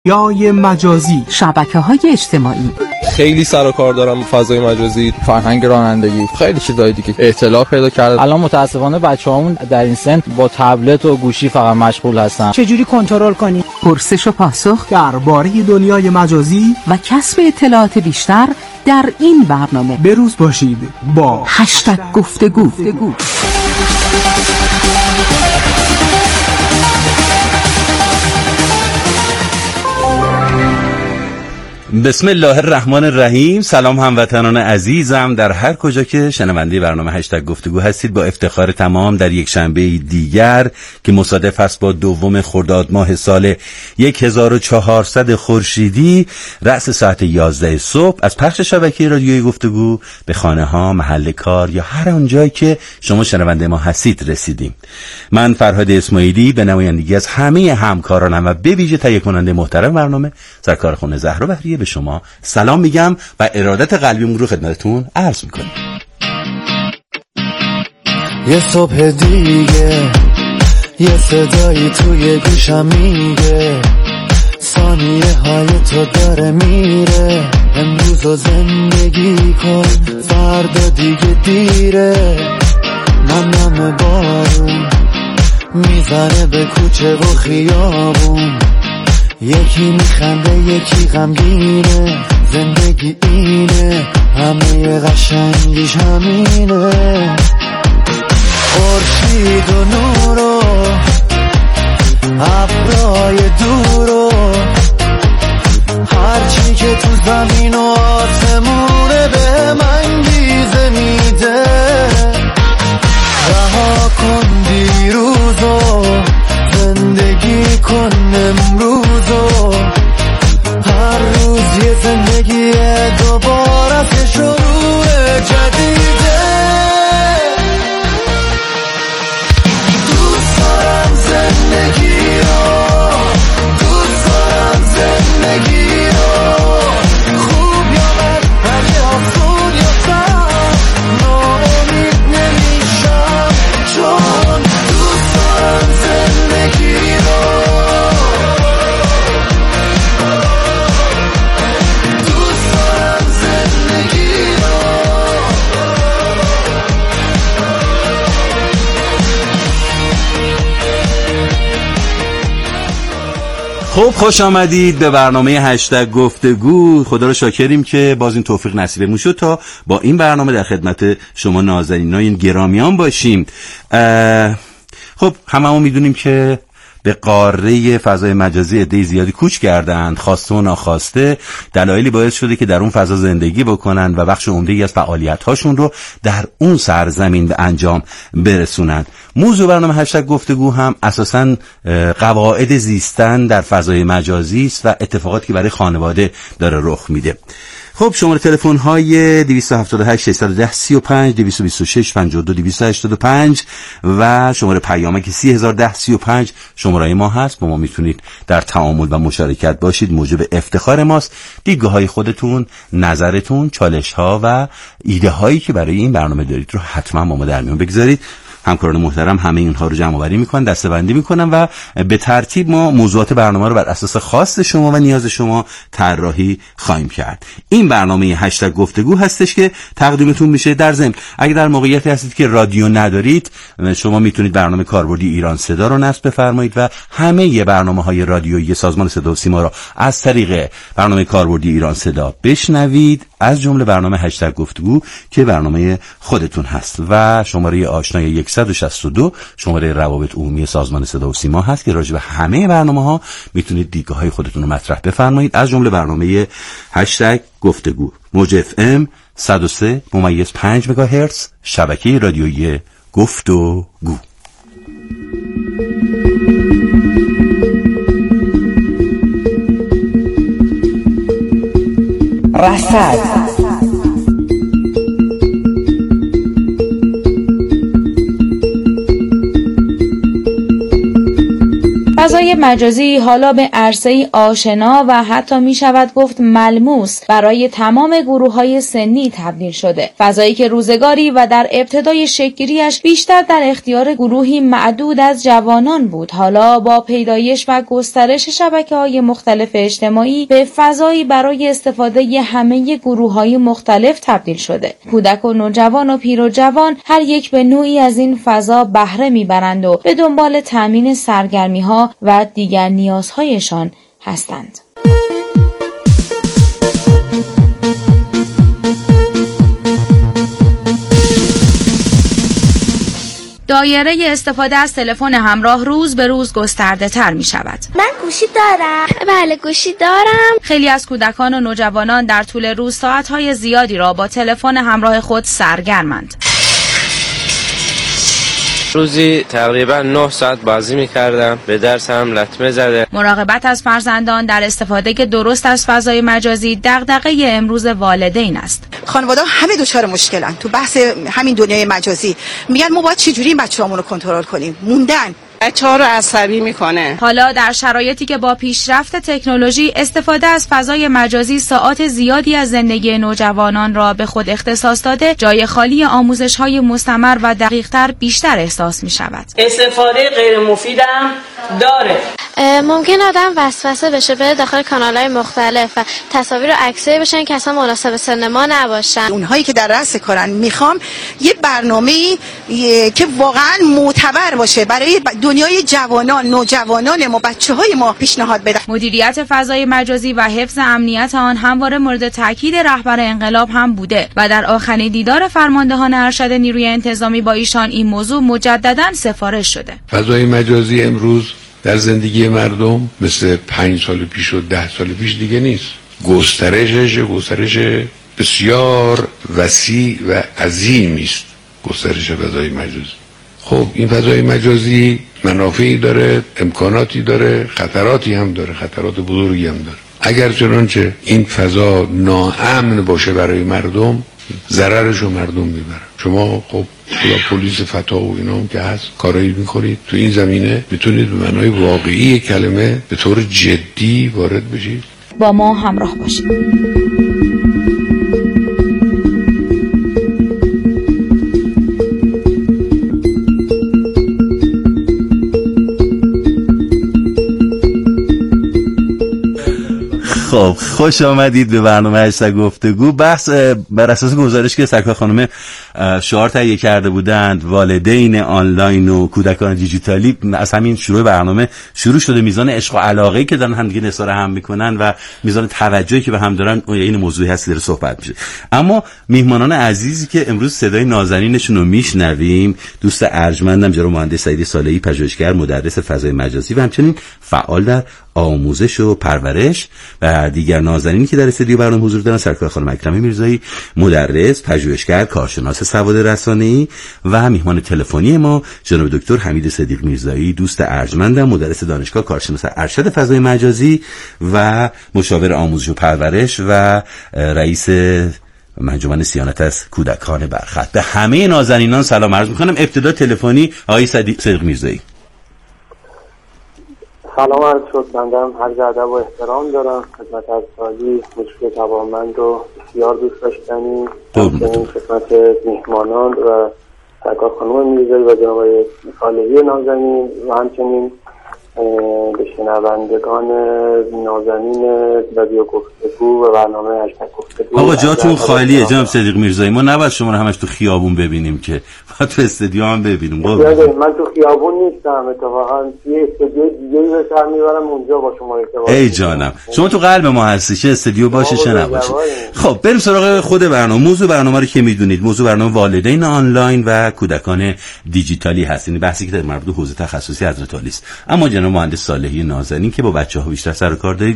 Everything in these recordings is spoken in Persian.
دنیای مجازی، شبکه‌های اجتماعی. خیلی سر و کار دارم فضای مجازی، فرهنگ رانندگی، خیلی چیزای دیگه اطلاع پیدا کرده. الان متاسفانه بچه‌هامون در این سن با تبلت و گوشی فقط مشغول هستن. چجوری کنترل کنی؟ پرسش و پاسخ درباره دنیای مجازی و کسب اطلاعات بیشتر در این برنامه. بروز باشید با #گفتگو. بسم الله الرحمن الرحیم. سلام هموطنان عزیزم در هر کجا که شنونده برنامه #گفتگو هستید. با افتخار تمام در یک شنبه دیگر که مصادف است با 2 خرداد ماه سال 1400 خورشیدی رأس ساعت 11 صبح از پخش شبکه رادیوی گفتگو به خانه ها، محل کار یا هر آنجایی که شما شنونده ما هستید رسیدیم. من فرهاد اسماعیلی به نمایندگی از همه همکارانم و به ویژه تهیه کننده محترم برنامه سرکار خانم زهرا بهریه به شما سلام میگم و ارادت قلبیم رو خدمتتون عرض میکنم. یه صبح دیگه یه صدایی توی گوشم میگه ثانیه های تو داره میره، امروز رو زندگی کن فردا دیگه دیره. نم بارون میزنه به کوچه و خیابون، یکی میخنده یکی غمگینه، زندگی اینه همه قشنگیش همینه. خورشید و نور و ابرای دور و هرچی که تو زمین و آسمونه به من انگیزه میده. رها کن دیروزو زندگی کن امروزو، هر روز یه زندگی دوباره که شروع جدیده. دوست دارم زندگی رو، دوست دارم زندگی رو، خوب یا بد ولی آسون یا سخت ناامید نمیشم، چون دوست دارم زندگی رو. خب خوش آمدید به برنامه #گفتگو. خدا رو شاکریم که باز این توفیق نصیبمون شد تا با این برنامه در خدمت شما نازنینان گرامیان باشیم. خب هممون میدونیم که به قاره فضای مجازی عده زیادی کوچ کردند، خواسته و ناخواسته. دلایلی باعث شده که در اون فضا زندگی بکنن و بخش عمده‌ای از فعالیت‌هاشون رو در اون سرزمین به انجام برسونن. موضوع برنامه #گفتگو هم اساساً قواعد زیستن در فضای مجازی است و اتفاقاتی که برای خانواده داره رخ میده. خب شماره تلفن های 278 610 35 226 52 285 و شماره پیامک 3010 35 شماره ما هست. با ما میتونید در تعامل و مشارکت باشید، موجب افتخار ماست. دیدگاه های خودتون، نظرتون، چالش ها و ایده هایی که برای این برنامه دارید رو حتما با ما در میون بگذارید. همکاران محترم همه اینها رو جمع آوری میکنن، دسته‌بندی میکنن و به ترتیب ما موضوعات برنامه رو بر اساس خواست شما و نیاز شما طراحی خواهیم کرد. این برنامه #گفتگو هستش که تقدیمتون میشه. در ضمن اگه در موقعیتی هستید که رادیو ندارید، شما میتونید برنامه کاربردی ایران صدا رو نصب بفرمایید و همه برنامه‌های رادیویی سازمان صدا و سیما رو از طریق برنامه کاربردی ایران صدا بشنوید، از جمله برنامه #گفتگو که برنامه خودتون هست و شماره آشنای 162 شماره روابط عمومی سازمان صدا و سیما هست که راجع به همه برنامه‌ها میتونید دیدگاه‌های خودتون رو مطرح بفرمایید، از جمله برنامه #گفتگو موج FM 103.5 مگاهرتز شبکه رادیویی گفتگو. رصد فضای فضای مجازی حالا به عرصه‌ای آشنا و حتی می شود گفت ملموس برای تمام گروه‌های سنی تبدیل شده. فضایی که روزگاری و در ابتدای شکل‌گیری‌اش بیشتر در اختیار گروهی معدود از جوانان بود، حالا با پیدایش و گسترش شبکه‌های مختلف اجتماعی به فضایی برای استفاده همه گروه‌های مختلف تبدیل شده. کودک و نوجوان و پیر و جوان هر یک به نوعی از این فضا بهره می‌برند و به دنبال تامین سرگرمی‌ها و دیگر نیازهایشان هستند. دایره استفاده از تلفن همراه روز به روز گسترده تر می شود. من گوشی دارم. بله گوشی دارم. خیلی از کودکان و نوجوانان در طول روز ساعتهای زیادی را با تلفن همراه خود سرگرمند. روزی تقریبا 9 ساعت بازی می‌کردم، به درسم لطمه زده. مراقبت از فرزندان در استفاده درست از فضای مجازی دغدغه امروز والدین است. خانواده همه دچار مشکلن تو بحث همین دنیای مجازی. میگن ما باید چجوری این بچه‌هامون رو کنترل کنیم؟ موندن. بچه‌ها رو عصبی میکنه. حالا در شرایطی که با پیشرفت تکنولوژی استفاده از فضای مجازی ساعات زیادی از زندگی نوجوانان را به خود اختصاص داده، جای خالی آموزش‌های مستمر و دقیق‌تر بیشتر احساس می‌شود. استفاده غیر مفیدم داره. ممکن آدم وسوسه بشه بره داخل کانال‌های مختلف و تصاویر و عکسایی بشن که اصلا مناسب سن ما نباشن. اونهایی که در رأس کارن میخوام یه برنامه‌ای که واقعاً معتبر باشه برای دنیای جوانان، نوجوانان ما، بچه‌های ما پیشنهاد بدم. مدیریت فضای مجازی و حفظ امنیت آن همواره مورد تاکید رهبر انقلاب هم بوده و در آخرین دیدار فرماندهان ارشد نیروی انتظامی با ایشان این موضوع مجدداً سفارش شده. فضای مجازی امروز در زندگی مردم مثل 5 سال پیش و 10 سال پیش دیگه نیست. گسترش بسیار وسیع و عظیمی است. گسترش فضای مجازی. خب این فضای مجازی منافعی داره، امکاناتی داره، خطراتی هم داره، خطرات بزرگی هم داره. اگر چنانچه این فضا ناامن باشه برای مردم، ضررشو مردم میبرن. شما خب خدا پلیس فتا و اینا هم که هست کارایی میکنید تو این زمینه، میتونید به معنای واقعی کلمه به طور جدی وارد بشید. با ما همراه باشید. خب خوش آمدید به برنامه هشتگ گفتگو. بحث بر اساس گزارش که سرکار خانم شعار تهیه کرده بودند، والدین آنلاین و کودکان دیجیتالی، از همین شروع برنامه شروع شده. میزان عشق و علاقه‌ای که دارن همدیگه نثار هم میکنن و میزان توجهی که به هم دارن این موضوعی هست داره صحبت میشه. اما میهمانان عزیزی که امروز صدای نازنینشون رو میشنویم، دوست ارجمندم جناب مهندس سعید صالحی، پژوهشگر، مدرس فضای مجازی و همچنین فعال در آموزش و پرورش، و دیگر نازنینی که در استودیو برنامه حضور دارن سرکار خانم اکرمی میرزایی، مدرس، پژوهشگر، کارشناس سواد رسانه‌ای، و میهمان تلفنی ما جناب دکتر حمید صدیق میرزایی، دوست ارجمندم، مدرس دانشگاه، کارشناس ارشد فضای مجازی و مشاور آموزش و پرورش و رئیس انجمن صیانت از کودکان برخط. به همه نازنینان سلام عرض می‌کنم. ابتدا تلفنی آقای صدیق میرزایی. سلام عرض شد. بندم هر ادب و احترام دارم خدمت از سالی مشکل توانمند رو بسیار دوست داشتنی، همچنین خدمت میهمانان و سرکار خانم میرزایی و جناب صالحی نازنین و همچنین به شنوندگان نازنین رادیو گفتگو و برنامه هشتگ گفتگو. آقا جاتون خالیه جناب صدیق میرزایی، ما نباید شما رو همش تو خیابون ببینیم که، باید تو استودیو هم ببینیم. من تو خیابون نیستم، اتفاقا یه استودیو دیگه‌ای به سر میبرم اونجا با شما ارتباط. ای جانم شما تو قلب ما هستی، چه استودیو باشه چه نباشه. خب بریم سراغ خود برنامه. موضوع برنامه رو که میدونید، موضوع برنامه والدین آنلاین و کودکان دیجیتالی هست. این بحثی که در مربوط به حوزه تخصصی حضرت عالی است. اما جناب مهندس صالحی نازنین که با بچه‌ها بیشتر سر و کار دارید،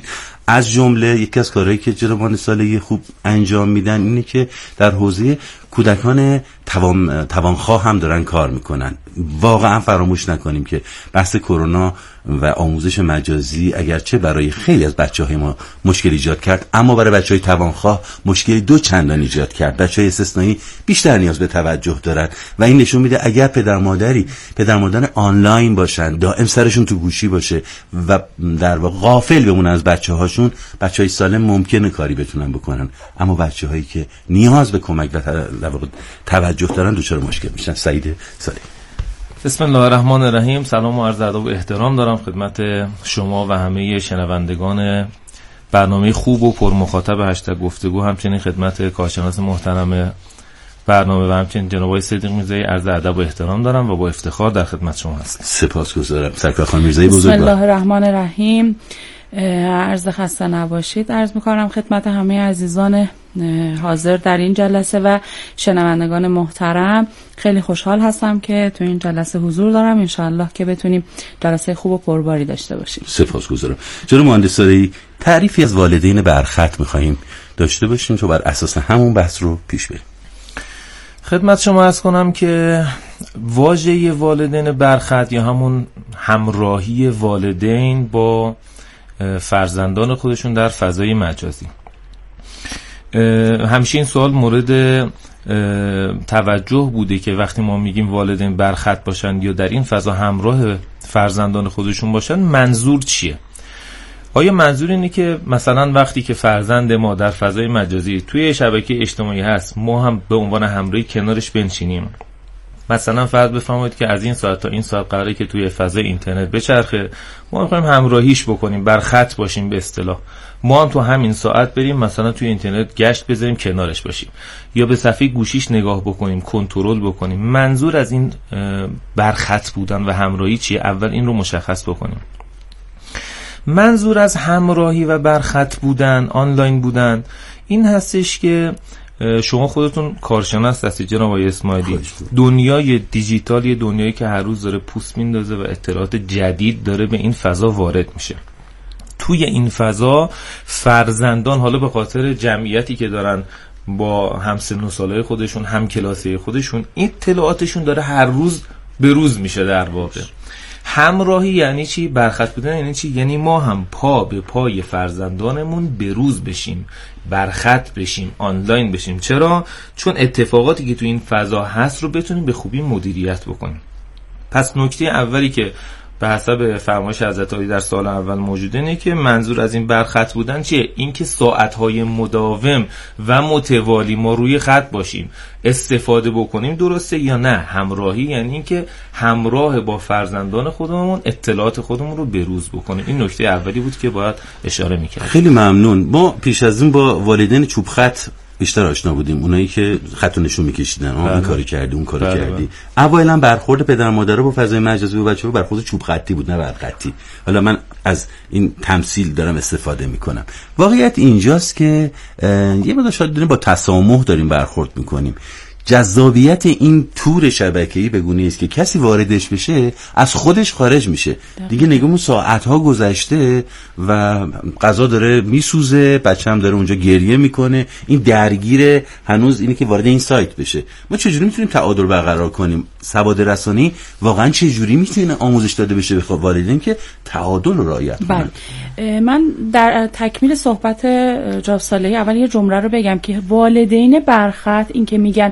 از جمله یکی از کارهایی که جناب صالحی خوب انجام میدن اینه که در حوزه کودکان توانخواه هم دارن کار میکنن. واقعا فراموش نکنیم که بحث کرونا و آموزش مجازی اگرچه برای خیلی از بچه‌های ما مشکل ایجاد کرد، اما برای بچه‌های توانخواه مشکلی دو چندان ایجاد کرد. بچه‌های استثنایی بیشتر نیاز به توجه دارن و این نشون میده اگر پدر مادر آنلاین باشن، دائم سرشون تو گوشی باشه و در واقع غافل بمونن از بچه‌هاشون، بچه‌های سالم ممکنه کاری بتونن بکنن، اما بچه‌هایی که نیاز به کمک و توجه دارن دچار مشکل میشن. سعید صالحی. بسم الله الرحمن الرحیم. سلام و عرض ادب و احترام دارم خدمت شما و همه شنوندگان برنامه خوب و پر مخاطب هشتگ گفتگو، همچنین خدمت کارشناس محترم برنامه و همچنین جناب آقای صدیق میرزایی عرض ادب و احترام دارم و با افتخار در خدمت شما هستم. سپاسگزارم. سرکار خانم میرزایی بزرگوار. بسم الله الرحمن الرحیم. عرض خسته نباشید عرض میکنم خدمت همه عزیزان حاضر در این جلسه و شنوندگان محترم. خیلی خوشحال هستم که تو این جلسه حضور دارم. انشاءالله که بتونیم جلسه خوب و پرباری داشته باشیم. سپاسگزارم. جناب مهندس صالحی، تعریفی از والدین برخط میخوایم داشته باشیم تو بر اساس همون بحث رو پیش بریم. خدمت شما عرض کنم که واژه والدین برخط یا همون همراهی والدین با فرزندان خودشون در فضای مجازی، همیشه این سوال مورد توجه بوده که وقتی ما میگیم والدین برخط باشن یا در این فضا همراه فرزندان خودشون باشن، منظور چیه؟ آیا منظور اینه که مثلا وقتی که فرزند ما در فضای مجازی توی شبکه اجتماعی هست ما هم به عنوان همراهی کنارش بنشینیم؟ مثلا فرض بفرمایید که از این ساعت تا این ساعت قراره که توی فضای اینترنت بچرخه، ما می‌خوایم همراهیش بکنیم، برخط باشیم به اصطلاح، ما هم تو همین ساعت بریم مثلا توی اینترنت گشت بزنیم کنارش باشیم یا به صفحه گوشیش نگاه بکنیم، کنترل بکنیم. منظور از این برخط بودن و همراهی چیه؟ اول این رو مشخص بکنیم. منظور از همراهی و برخط بودن، آنلاین بودن، این هستش که شما خودتون کارشناس هستید جناب آقای اسماعیلی. دنیای دیجیتال یه دنیایی که هر روز داره پوست میندازه و اطلاعات جدید داره به این فضا وارد میشه. توی این فضا فرزندان حالا به خاطر جمعیتی که دارن با همسن و سالای خودشون، هم کلاسی خودشون، اطلاعاتشون داره هر روز به روز میشه. در واقع همراهی یعنی چی؟ برخط بودن یعنی چی؟ یعنی ما هم پا به پای فرزندانمون به روز بشیم، برخط بشیم، آنلاین بشیم. چرا؟ چون اتفاقاتی که تو این فضا هست رو بتونیم به خوبی مدیریت بکنیم. پس نکته اولی که به حسب فرمایش حضرت عالی در سال اول موجوده اینه که منظور از این برخط بودن چیه؟ این که ساعتهای مداوم و متوالی ما روی خط باشیم، استفاده بکنیم، درسته یا نه؟ همراهی یعنی این که همراه با فرزندان خودمون اطلاعات خودمون رو بروز بکنیم. این نکته اولی بود که باید اشاره میکردیم. خیلی ممنون. ما پیش از این با والدین چوب خط بیشتر آشنا بودیم، اونایی که خط نشون میکشیدن، این کاری کردی اون کاری کردی. اولا برخورد پدر مادر با فضای مجازی و بچه‌ها برخورد چوب خطی بود، نه برخطی. حالا من از این تمثیل دارم استفاده میکنم. واقعیت اینجاست که یه مقدار شاید با تسامح داریم برخورد میکنیم. جذابیت این تور شبکه‌ای به گونه‌ای است که کسی واردش بشه از خودش خارج میشه. دیگه نگمون ساعت‌ها گذشته و غذا داره میسوزه، بچه‌م داره اونجا گریه میکنه، این درگیر هنوز اینه که وارد این سایت بشه. ما چجوری میتونیم تعادل برقرار کنیم؟ سواد رسانی واقعا چجوری میتونه آموزش داده بشه به والدین که تعادل رو رعایت کنن؟ من در تکمیل صحبت جناب صالحی اول یه جمله رو بگم که والدین برخط، این که میگن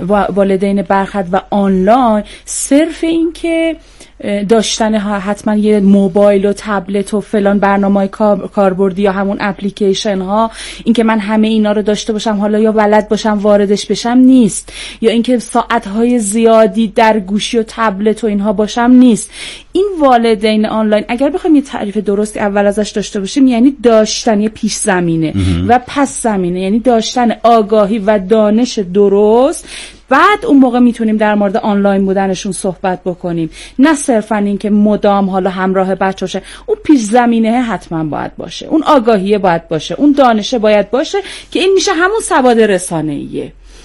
والدین برخط و آنلاین، صرف این که داشتن حتما یه موبایل و تبلت و فلان برنامه‌های کاربردی یا همون اپلیکیشن ها، این که من همه اینا رو داشته باشم حالا یا بلد باشم واردش بشم نیست، یا اینکه ساعت‌های زیادی در گوشی و تبلت و اینها باشم نیست. این والدین آنلاین اگر بخوایم یه تعریف درستی اول ازش داشته باشیم، یعنی داشتن یه پیش زمینه و پس زمینه، یعنی داشتن آگاهی و دانش درست، بعد اون موقع میتونیم در مورد آنلاین بودنشون صحبت بکنیم، نه صرفا این که مدام حالا همراه بچه‌شه. اون پیش زمینه حتما باید باشه، اون آگاهیه باید باشه، اون دانشه باید باشه که این میشه همون سواد رسانه‌ایه.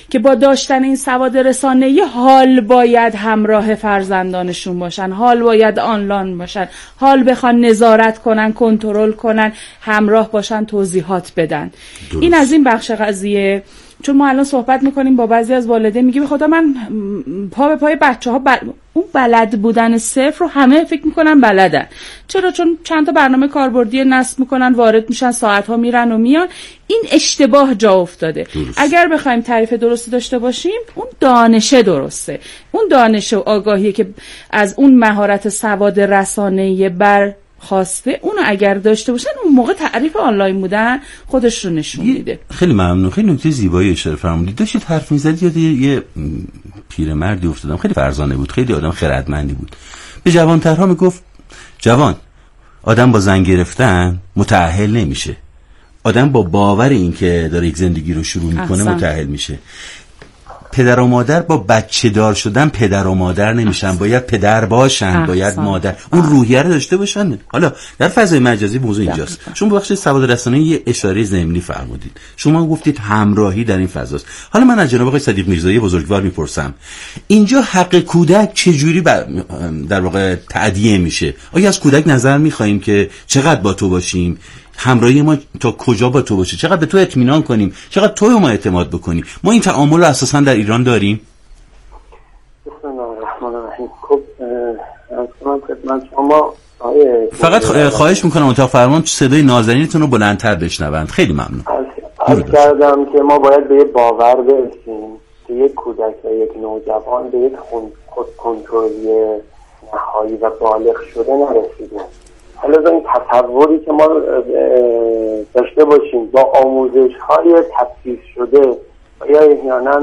که با داشتن این سواد رسانه‌ای حال باید همراه فرزندانشون باشن، حال باید آنلاین باشن، حال بخوان نظارت کنن، کنترل کنن، همراه باشن، توضیحات بدن. درست. این از این بخش قضیه. چون ما الان صحبت میکنیم با بعضی از والدین، میگیم خدا من پا به پای بچه‌ها اون بلد بودن صفر رو همه فکر میکنن بلدن. چرا؟ چون چند تا برنامه کاربردی نصب میکنن، وارد میشن، ساعت‌ها میرن و میان. این اشتباه جا افتاده. درست. اگر بخوایم تعریف درستی داشته باشیم، اون دانشه درسته، اون دانش و آگاهی که از اون مهارت سواد رسانه‌ای خواسته اونو اگر داشته باشن، اون موقع تعریف آنلاین بودن خودش رو نشون میده. خیلی ممنون. خیلی نکته زیبایی اشاره فرمودید. داشتید حرف می‌زدید یاد یه پیرمردی افتادم، خیلی فرزانه بود، خیلی آدم خردمندی بود. به جوان‌ترها میگفت جوان، آدم با زن گرفتن متأهل نمیشه، آدم با باور این که داره یک زندگی رو شروع میکنه متأهل میشه. پدر و مادر با بچه دار شدن پدر و مادر نمیشن، باید پدر باشن، باید مادر، اون روحیه رو داشته باشن. حالا در فضای مجازی موضوع اینجاست. شما بخش سواد رسانه‌ای یه اشاره ضمنی فرمودید، شما گفتید همراهی در این فضاست. حالا من از جناب آقای صدیق میرزایی بزرگوار میپرسم، اینجا حق کودک چجوری در واقع تأدیه میشه؟ آیا از کودک نظر میخوایم که چقدر با تو باشیم، همراهی ما تا کجا با تو باشه، چقدر به تو اطمینان کنیم، چقدر تو ما اعتماد بکنیم؟ ما این تعامل رو اساسا در ایران داریم؟ بسم الله الرحمن الرحیم. خب من خدمت شما فقط خواهش میکنم اتاق فرمان صدای نازنینتون رو بلندتر بشنوند. خیلی ممنون. عرض کردم که ما باید به باور برسیم که یک کودک و یک نوجوان به یک خود کنترلی نهایی و بالغ شده نرسیده. حالا این تصوری که ما داشته باشیم با آموزش‌های تفصیل شده یا احیانا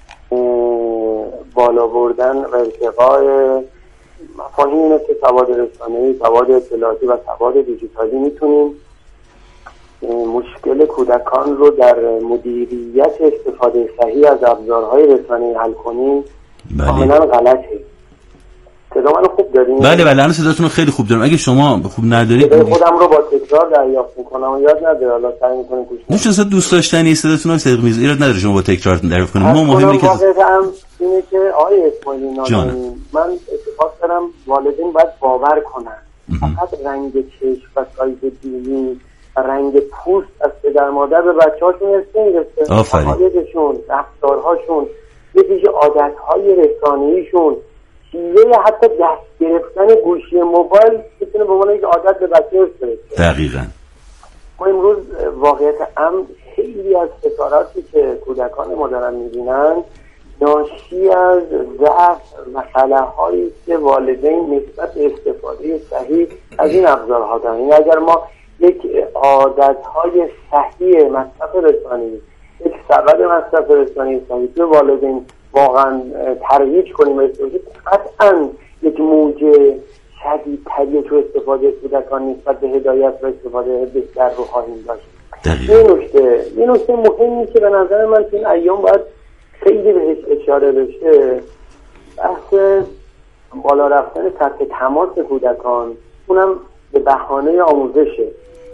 بالا بردن و ارتقاء مفاهیم مثل سواد رسانه‌ای، سواد اطلاعاتی و سواد دیجیتالی میتونیم مشکل کودکان رو در مدیریت استفاده صحیح از ابزارهای رسانه‌ای حل کنیم. کاملا غلطه. صدا منو خوب دارین؟ بله الان صداتون رو خیلی خوب دارم. اگه شما خوب ندارید خودم رو با تکرار دریافت میکنم و یاد نداره، حالا سعی میکنیم گوش کنیم. نوش اصلا دوست داشتنی صداتون رو صدق میز ایراد نداره شما با تکرار دریافت کنیم. ما مهمه که واقعا اینه که آقای اسماعیلی نازنین، من اتفاق دارم والدین باید باور کنن. فقط رنگ چشم و سایز دینی و رنگ پوست از پدر مادر به بچه‌هاشون نمیرسه. عقایدشون، رفتارهاشون، یه دیگه عادت‌های رسانه‌ایشون، چیزه حتی دست گرفتن گوشی موبایل میتونه به عنوان یک عادت به بچه برسه. دقیقاً. ما امروز واقعیت امر خیلی از خساراتی که کودکان ما دارن میبینن ناشی از ضعف و خلاهایی که والدین نسبت به استفاده صحیح از این ابزارها دارن. یعنی اگر ما یک عادتهای صحیح مصرف رسانه‌ای، یک سبد مصرف رسانه‌ای صحیح به والدین واقعا ترویج کنیم، قطعا یک موجه شدیدتری تو استفاده کودکان نسبت به هدایت و استفاده بهتر رو خواهیم داشت. یه نکته مهمی که به نظر من تو این ایام باید خیلی بهش اشاره بشه، بحث بالا رفتن سطح تماس کودکان، اونم به بهانه آموزشه.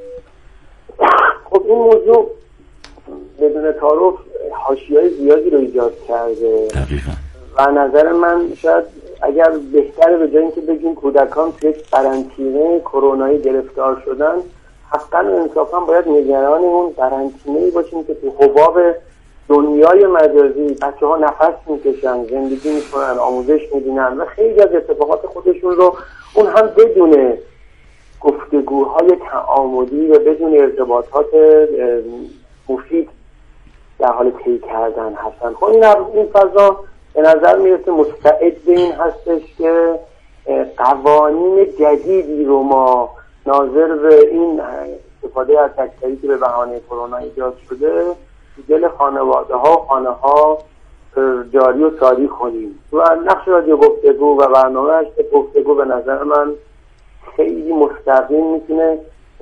خب این موضوع بدون تعارف حاشیه‌های زیادی رو ایجاد کرده. دقیقاً. و نظر من شاید اگر بهتره به جای اینکه بگیم کودکان توی یک قرنطینه کرونایی گرفتار شدن، حقاً و انصافاً باید نگران اون قرنطینه‌ای باشیم که تو حباب دنیای مجازی بچه‌ها نفس میکشن، زندگی میکنن، آموزش میبینن و خیلی از اتفاقات خودشون رو اون هم بدون گفتگوهای تعاملی و بدون ارتباطات مفید در حال طی کردن هستن. خب این فضا به نظر میرسه مستعد به این هستش که قوانین جدیدی رو ما ناظر به این استفاده از تکثری که به بهانه کرونا ایجاد شده دل خانواده ها و خانه ها جاری و ساری کنیم. و نقش رادیو گفتگو و برنامه‌اش گفتگو به نظر من خیلی مستقیم میتونه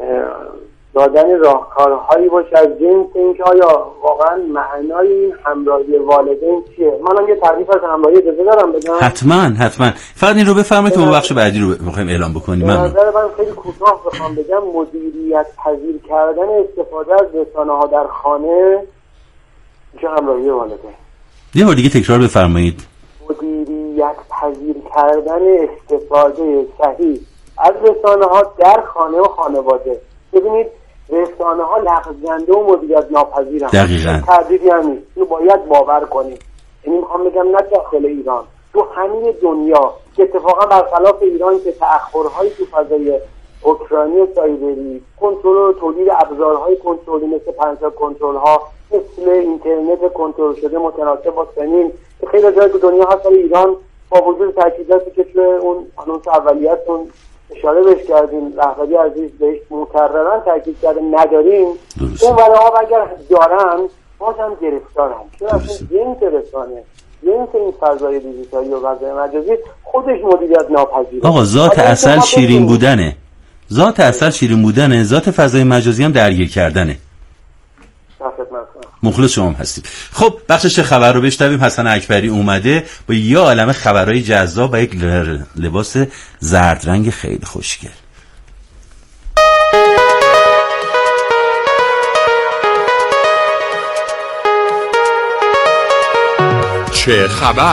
دادن راهکارهایی باشه از جنس اینکه آیا واقعا معنای این همراهی والدین چیه. منم یه تعریف از همراهی اجازه دارم بگم؟ حتما فقط این رو بفرمایید که ما بخش بعدی رو بخوایم اعلام بکنیم. به نظر من خیلی کوتاه بخوام بگم مدیریت پذیر کردن استفاده از رسانه‌ها در خانه چه همراهی والدین. یه بار دیگه تکرار بفرمایید. مدیریت پذیر کردن استفاده صحیح از رسانه‌ها در خانه و خانواده. ببینید رسانه‌ها لغزنده و مدیریت ناپذیرند. دقیقاً. تردیدی هم نیست. اینو باید باور کنید. یعنی میخوام بگم نه داخل ایران، تو همه دنیا که اتفاقا برخلاف ایران که تأخرهای تو فضای اوکراینی و سایبری، کنترل و تولید ابزارهای کنترلی مثل پنسل کنترل ها، مثل اینترنت کنترل شده متناسب با سنین که خیلی جای دنیا هست، ایران با وجود تاکیداتی که توی اون آنونس اولیه‌تون اشاره بهش کردیم، رهبری عزیز بهش مکررن تاکید کرده نداریم، اون ها اگر دارن بازم گرفتارن. چون اصلا جنس رسانه، جنس این فضای دیجیتالی و فضای مجازی خودش مدیریت ناپذیره. آقا ذات اصل شیرین بودنه، ذات اصل شیرین بودنه، ذات فضای مجازی هم درگیر کردنه. مخلص شما هستیم. خب بخش چه خبر رو بشنویم. حسن اکبری اومده با یه عالمه خبرهای جذاب و یک لباس زرد رنگ خیلی خوشگل. چه خبر؟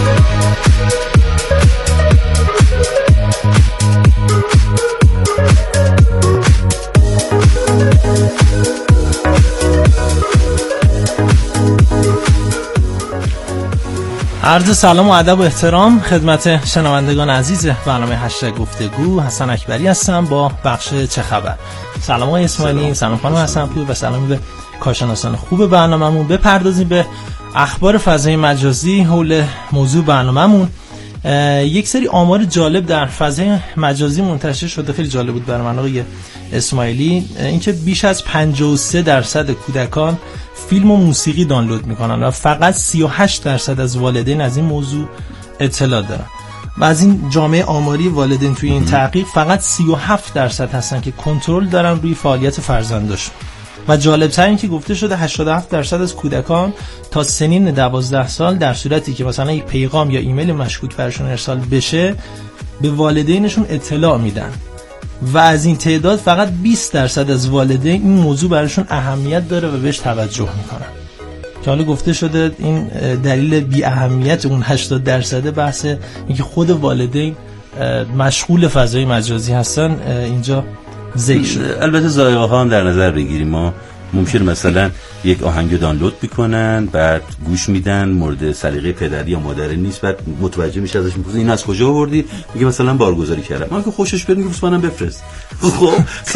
عرض سلام و ادب و احترام خدمت شنوندگان عزیز برنامه هشتگ گفتگو. حسن اکبری هستم با بخش چه خبر. سلام آقای اسماعیلی، سلام خانم حسن‌پور و سلامی به کارشناسان خوب برنامه‌مون. بپردازیم به اخبار فضای مجازی حول موضوع برنامه‌مون. یک سری آمار جالب در فضای مجازی منتشر شده، خیلی جالب بود برای من آقای اسماعیلی. اینکه بیش از 53% کودکان فیلم و موسیقی دانلود میکنن و فقط 38% از والدین از این موضوع اطلاع دارن. و از این جامعه آماری والدین توی این تحقیق فقط 37% هستن که کنترل دارن روی فعالیت فرزنداشون. و جالب‌تر این که گفته شده 87% از کودکان تا سنین 12 سال در صورتی که مثلا یک پیغام یا ایمیل مشکوک براشون ارسال بشه به والدینشون اطلاع میدن و از این تعداد فقط 20% از والدین این موضوع براشون اهمیت داره و بهش توجه میکنن. که حالا گفته شده این دلیل بی اهمیت اون 80% بحث اینکه خود والدین مشغول فضای مجازی هستن اینجا ذکر شده. البته ذائقه ها هم در نظر بگیریم. ما ممکن مثلا یک آهنگ دانلود میکنن، بعد گوش میدن، مورد سلیقه پدری یا مادری نیست، بعد متوجه میشه ازش میپرسن این از کجا آوردی؟ میگه مثلا بارگذاری کردم. من که خوشش بیاد میگه واسه منم بفرست. خب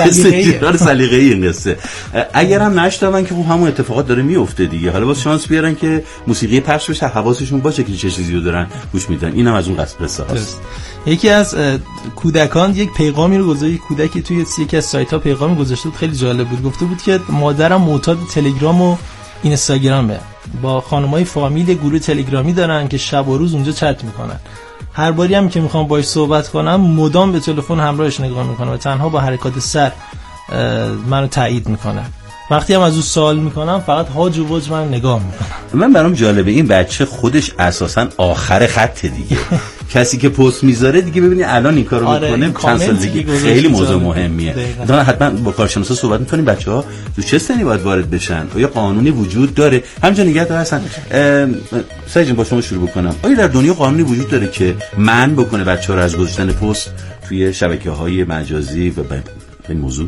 سلیقه‌ای این قصه. اگر هم نشدن که خب همون اتفاقات داره میفته دیگه. حالا واسه شانس بیارن که موسیقی پخش بشه، حواسشون باشه که چه چیزی رو دارن گوش میدن. اینم از اون قصه هست. یکی از کودکان یک پیغامی رو گذاشت، کودکی توی یکی از سایت‌ها پیغامی گذاشته بود، خیلی جالب بود. گفته بود که مادرم معتاد تلگرام و اینستاگرامه، با خانمای فامیل گروه تلگرامی دارن که شب و روز اونجا چت میکنن. هر باری هم که میخوام باهاش صحبت کنم مدام به تلفن همراهش نگاه میکنه و تنها با حرکات سر منو تایید میکنه. وقتی هم از اون سوال میکنم فقط هاج و واج من نگاه میکنم. من برام جالبه این بچه خودش اساسا آخر خط دیگه. کسی که پست میذاره دیگه ببینی الان این کارو میکنه چند سال دیگه. خیلی موضوع مهمیه. حتما با کارشناسا صحبت میکنیم بچه‌ها تو چه سنی باید وارد بشن. آیا قانونی وجود داره؟ همینجا نگه دار هستن. سعید جون با شما شروع بکنم. آیا در دنیا قانونی وجود داره که منع بکنه بچه‌ها رو از گذاشتن پست توی شبکه‌های مجازی و این موضوع؟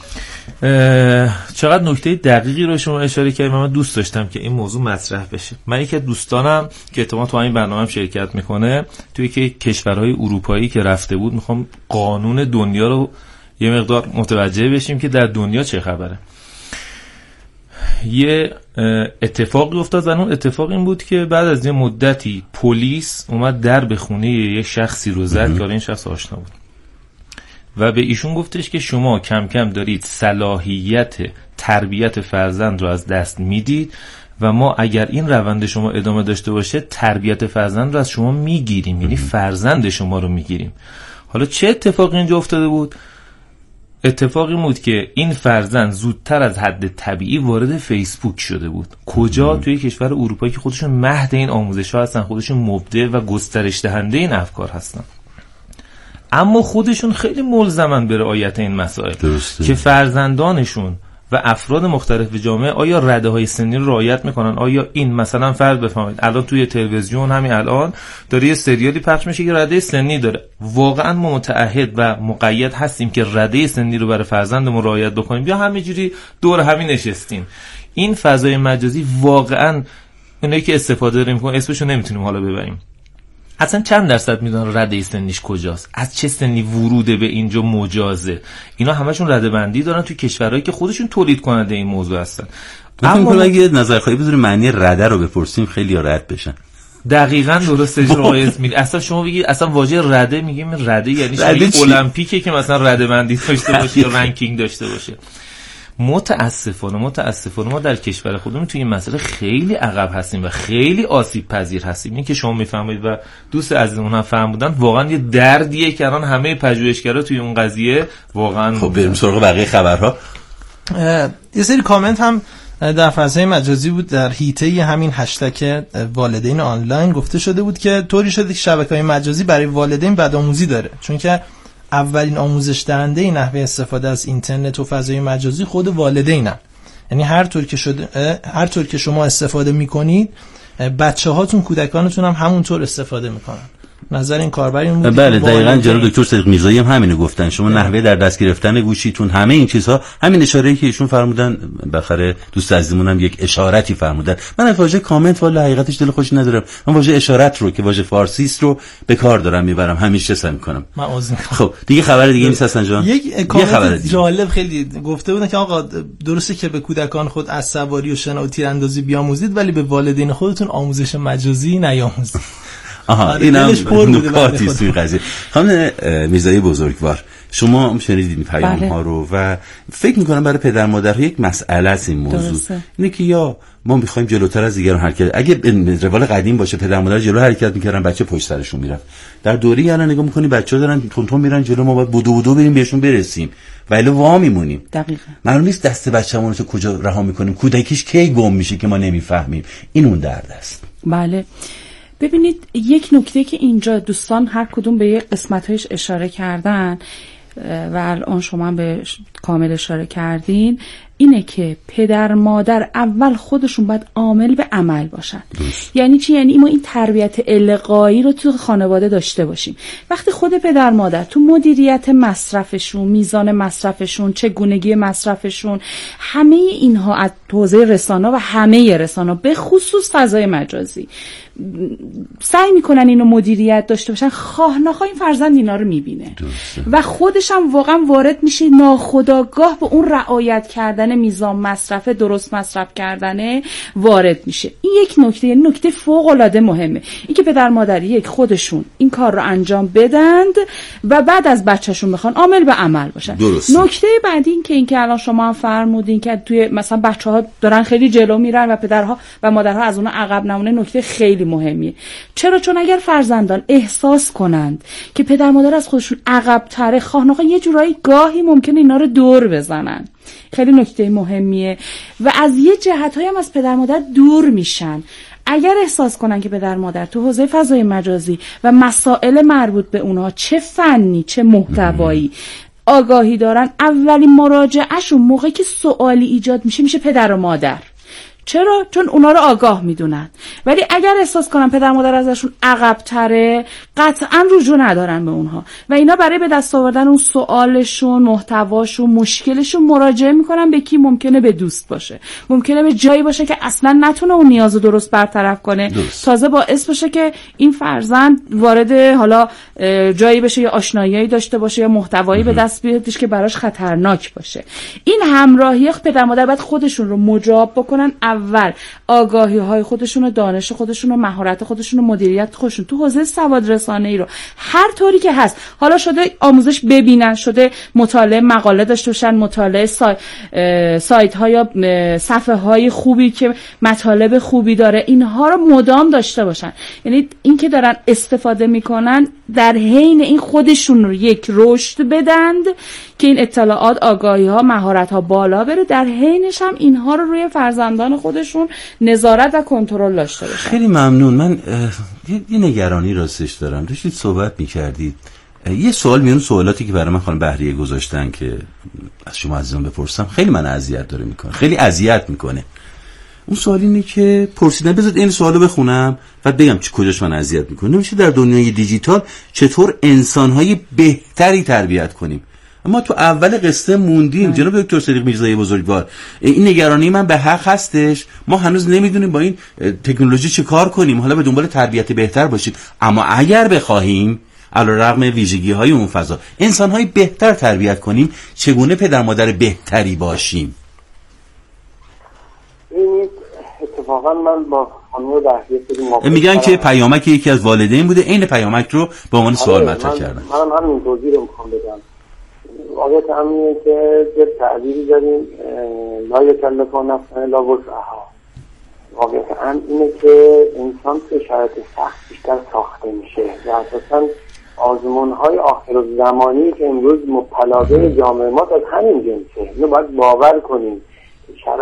چقدر نکته دقیقی رو شما اشاره کردید. من دوست داشتم که این موضوع مطرح بشه. من یکی از دوستانم که احتمالاً تو این برنامه هم شرکت میکنه توی که کشورهای اروپایی که رفته بود، میخوام قانون دنیا رو یه مقدار متوجه بشیم که در دنیا چه خبره. یه اتفاقی افتاد و اون اتفاق این بود که بعد از یه مدتی پلیس اومد در به خونه یک شخصی رو زد که این شخص آشنا بود و به ایشون گفتش که شما کم کم دارید صلاحیت تربیت فرزند رو از دست میدید و ما اگر این روند شما ادامه داشته باشه تربیت فرزند رو از شما میگیریم، یعنی فرزند شما رو میگیریم. حالا چه اتفاقی اینجا افتاده بود؟ اتفاقی بود که این فرزند زودتر از حد طبیعی وارد فیسبوک شده بود. کجا؟ توی کشور اروپایی که خودشون مهد این آموزش‌ها هستن، خودشون مبدع و گسترش دهنده این افکار هستن، اما خودشون خیلی ملزمن به رعایت این مسائل. درسته. که فرزندانشون و افراد مختلف جامعه آیا رده‌های سنی رو رعایت میکنن؟ آیا این مثلا فرض بفرمایید الان توی تلویزیون همین الان داره یه سریالی پخش میشه که رده سنی داره، واقعا ما متعهد و مقید هستیم که رده سنی رو برای فرزندمون رعایت بکنیم یا همینجوری دور همین نشستیم؟ این فضای مجازی واقعا اونایی که استفاده داریم میکنن اسمشو نمیتونیم حالا ببریم. اصلا چند درصد میدونن رده سنیش کجاست، از چه سنی وروده به اینجا مجازه؟ اینا همشون رده بندی دارن توی کشورهایی که خودشون تولید کننده این موضوع هستن. اما اگه نظرخواهی بذاریم معنی رده رو بپرسیم خیلی راحت بشن. دقیقاً درسته رایت میگی. اصلا شما بگید اصلا واژه رده میگیم رده یعنی شاید المپیکه که مثلا رده بندی داشته باشه یا رنکینگ داشته باشه. متاسفانه ما در کشور خودمون توی این مسئله خیلی عقب هستیم و خیلی آسیب پذیر هستیم. این که شما میفهمید و دوست عزیزمون هم فهمیدن واقعا یه دردیه که الان همه پژوهشگرا توی اون قضیه واقعا. خب بریم سراغ بقیه خبرها. یه سری کامنت هم در فضای مجازی بود در حیطه همین هشتگ والدین آنلاین گفته شده بود که طوری شده که شبکه‌های مجازی برای والدین بدآموزی داره، چون که اولین آموزش دهنده این نحوه استفاده از اینترنت و فضای مجازی خود والدینن. یعنی هر طور که شما استفاده میکنید بچه‌هاتون کودکانتون هم همونطور استفاده میکنن. نظر این کاربر این بود. بله دقیقاً جناب دکتر صدیق میرزایی هم همینو گفتن. شما نحوه در دست گرفتن گوشیتون همه این چیزها، همین اشاره‌ای که ایشون فرمودن، بالاخره دوست عزیزمون هم یک اشارتی فرمودن. من از واژه کامنت والا حقیقتش دل خوشی ندارم. من واژه اشارت رو که واژه فارسی است رو به کار دارم میبرم، همیشه سعی میکنم. من عذر خب دیگه خبر دیگه نیست حسن جان. یک کامنت جالب خیلی گفته بودن که آقا درسته که به کودکان خود از سواری و شنا و تیراندازی بیاموزید ولی به والدین خودتون آموزش مجازی نیاموزید. اینم نکاتی است این قضیه. خانم میرزایی بزرگوار، شما شنیدید این پیام ها رو و فکر میکنم برای پدر مادرها یک مسئله است این موضوع. اینه که یا ما میخوایم جلوتر از دیگران حرکت، اگه روال قدیم باشه پدر مادر جلو حرکت میکردن بچه پشت سرشون میرفت. در دوره الان نگاه میکنی بچه‌ها دارن تون میرن جلو، ما باید بودو بریم بهشون برسیم ولی وا میمونیم. دقیقاً معلوم نیست دست بچه‌مون رو کجا رها میکنیم، کودکیش کی گم میشه که ما نمیفهمیم. این اون درد است. بله ببینید یک نکته که اینجا دوستان هر کدوم به یک قسمت‌هایش اشاره کردن و الان شما هم به کامل اشاره کردین، اینه که پدر مادر اول خودشون باید عامل به عمل باشن. یعنی چی؟ یعنی ما این تربیت القایی رو تو خانواده داشته باشیم. وقتی خود پدر مادر تو مدیریت مصرفشون، میزان مصرفشون، چگونگی مصرفشون، همه اینها از حوزه رسانه و همه رسانه به خصوص فضای مجازی سعی میکنن اینو مدیریت داشته باشن، خواه نخواه این فرزند اینا رو میبینه و خودش هم واقعا وارد میشه ناخودآگاه به اون رعایت کردن میزان مصرف، درست مصرف کردن وارد میشه. این یک نکته، یعنی نکته فوق العاده مهمه، این که پدر مادر یک خودشون این کار رو انجام بدند و بعد از بچه‌شون بخوان عامل به عمل باشن. نکته بعدی این که الان شما هم فرمودین که توی مثلا بچه‌ها دارن خیلی جلو میرن و پدرها و مادرها از اون عقب نمونه، نکته خیلی مهمیه. چرا؟ چون اگر فرزندان احساس کنند که پدر مادر از خودشون عقب تره، خواه نخواه یه جورایی گاهی ممکنه اینا رو دور بزنن. خیلی نکته مهمیه و از یه جهت‌هایی هم از پدر مادر دور میشن. اگر احساس کنن که پدر مادر تو حوزه فضای مجازی و مسائل مربوط به اونها چه فنی چه محتوایی آگاهی دارن، اولین مراجعهشون موقعی که سوالی ایجاد میشه پدر و مادر. چرا؟ چون اونا رو آگاه میدونن. ولی اگر احساس کنن پدر مادر ازشون عقب تره، قطعا رجوع ندارن به اونها و اینا برای به دست آوردن اون سوالشون، محتواشون، مشکلشون مراجعه میکنن به کی؟ ممکنه به دوست باشه، ممکنه به جایی باشه که اصلا نتونه اون نیازو درست برطرف کنه، تازه باعث بشه که این فرزند وارد حالا جایی بشه یا آشنایی داشته باشه یا محتوایی به دست بیادش که براش خطرناک باشه. این همراهی پدر مادر باید خودشون رو مجاب بکنن، اول آگاهی های خودشون و دانش خودشون و مهارت خودشون و مدیریت خودشون تو حوزه سواد رسانه‌ای رو هر طوری که هست، حالا شده آموزش ببینن، شده مطالعه مقاله داشته باشن، مطالعه سایت ها یا صفحه های خوبی که مطالب خوبی داره، اینها رو مدام داشته باشن. یعنی این که دارن استفاده میکنن در حین این خودشون رو یک رشد بدند که این اطلاعات، آگاهی ها، مهارت ها بالا بره، در حینش هم اینها رو روی فرزندان خودشون نظارت و کنترل داشته باشن. خیلی ممنون. من یه نگرانی راستش دارم. داشتید صحبت می‌کردید یه سوال میون سوالاتی که برای من خانم بهریه گذاشتن که از شما عزیزان بپرسم، خیلی من اذیت داره میکنه، خیلی اذیت میکنه. اون سوال اینه که پرسیدن، بذارید این سوالو بخونم و بگم کجاش من اذیت میکنه. نمیشه در دنیای دیجیتال چطور انسانهای بهتری تربیت کنیم؟ ما تو اول قصه موندیم جناب دکتر صدیق میرزایی بزرگوار. این نگرانی من به حق هستش. ما هنوز نمیدونیم با این تکنولوژی چه کار کنیم. حالا به دنبال تربیت بهتر باشیم، اما اگر بخواهیم علیرغم ویژگی‌های اون فضا انسان‌های بهتر تربیت کنیم، چگونه پدر مادر بهتری باشیم؟ این اتفاقا من با خانم بهریه میگن که پیامک یکی از والدین بوده، این پیامک رو به عنوان سوال مطرح کردن. من همین توضیح رو میخوام بدم. واقعیت همینه که یه تعبیری داریم لا یکلف نفسا الا وسعها. واقعیت هم اینه که انسان تو شرایط سخت بیشتر ساخته میشه و اساساً آزمون‌های آخرالزمانی که امروز مبتلا به جامعه ما از همین جنسه. اینو باید باور کنیم.